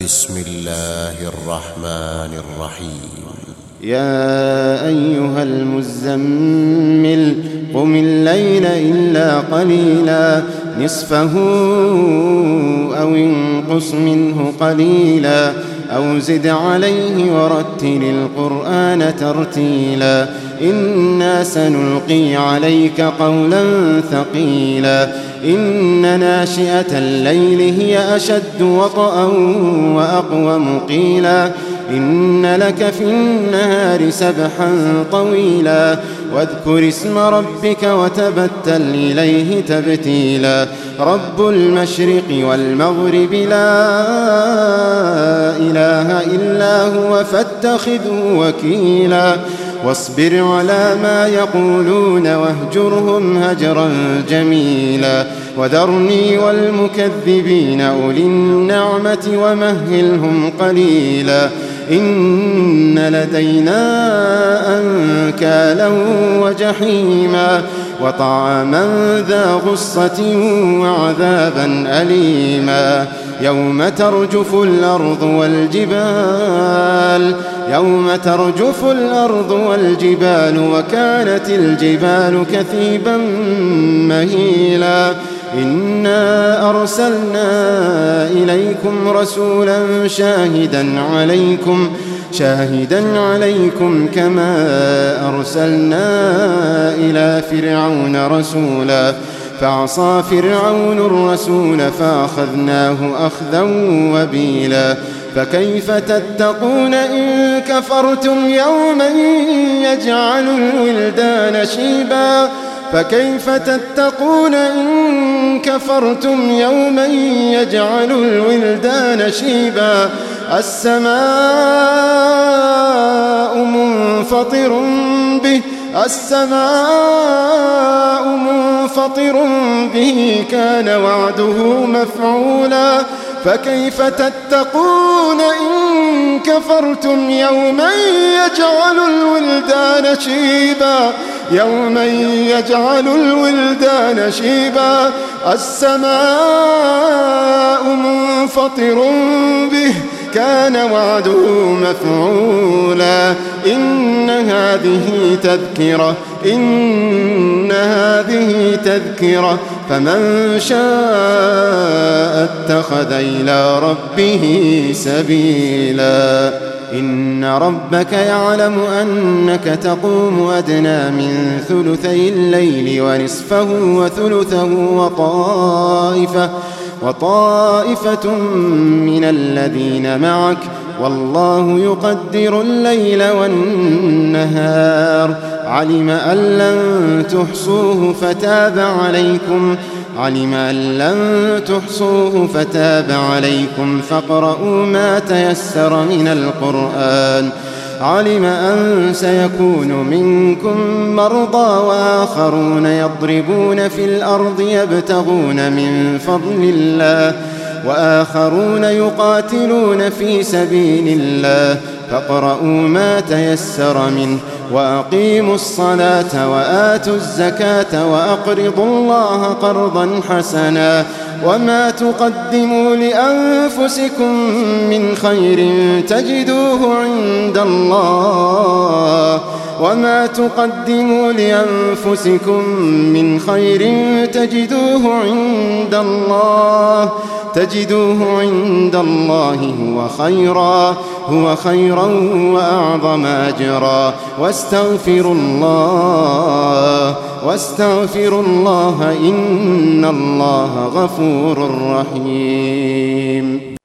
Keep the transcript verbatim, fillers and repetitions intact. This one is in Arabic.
بسم الله الرحمن الرحيم. يا أيها المزمل قم الليل إلا قليلا نصفه أو انقص منه قليلا أو زد عليه ورتل القرآن ترتيلا إنا سنلقي عليك قولا ثقيلا إن ناشئة الليل هي أشد وطئا وأقوم قيلا إن لك في النهار سبحا طويلا واذكر اسم ربك وتبتل إليه تبتيلا رب المشرق والمغرب لا إله إلا هو فاتخذه وكيلا واصبر على ما يقولون واهجرهم هجرا جميلا وذرني والمكذبين أولي النعمة ومهلهم قليلا إن لدينا أنكالا وجحيما وطعاما ذا غصة وعذابا أليما يوم ترجف الأرض والجبال يوم ترجف الأرض والجبال وكانت الجبال كثيبا مهيلا إنا أرسلنا إليكم رسولا شاهدا عليكم شاهدا عليكم كما أرسلنا إلى فرعون رسولا فعصى فرعون الرسول فأخذناه أخذا وبيلا فكيف تتقون إن كفرتم يوما يجعل الولدان شيبا فكيف تتقون إن كفرتم يوما يجعل الولدان شيبا السماء منفطر به السماء منفطر به كان وعده مفعولا فكيف تتقون إن كفرتم يوما يجعل الولدان شيبا يوما يجعل الولدان شيبا السماء منفطر به كان وعده مفعولا إن هذه تذكرة إن هذه تذكرة فمن شاء اتخذ إلى ربه سبيلا إن ربك يعلم أنك تقوم أدنى من ثلثي الليل ونصفه وثلثه وطائفة وطائفة من الذين معك والله يقدر الليل والنهار علم أن لن تحصوه فتاب عليكم علم أن لن تحصوه فتاب عليكم فاقرؤوا ما تيسر من القرآن علم أن سيكون منكم مرضى وآخرون يضربون في الأرض يبتغون من فضل الله وآخرون يقاتلون في سبيل الله فاقرؤوا ما تيسر منه وأقيموا الصلاة وآتوا الزكاة وأقرضوا الله قرضا حسنا وما تقدموا لأنفسكم من خير تجدوه عند الله وما تقدموا لأنفسكم من خير تجدوه عند الله تجدوه عند الله هو خيرا هو خيرا وأعظم أجرا واستغفروا الله واستغفروا الله إن الله غفور رحيم.